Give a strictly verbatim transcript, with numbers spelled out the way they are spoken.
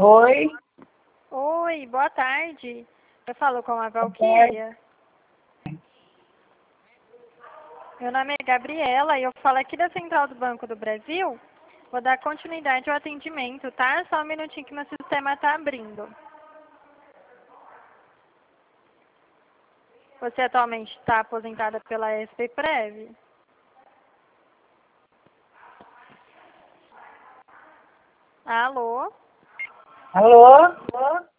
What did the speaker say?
Oi. Oi, boa tarde. Eu falo com a Valquíria. Meu nome é Gabriela e eu falo aqui da Central do Banco do Brasil. Vou dar continuidade ao atendimento, tá? Só um minutinho que meu sistema está abrindo. Você atualmente está aposentada pela S P Prev? Alô? Alô?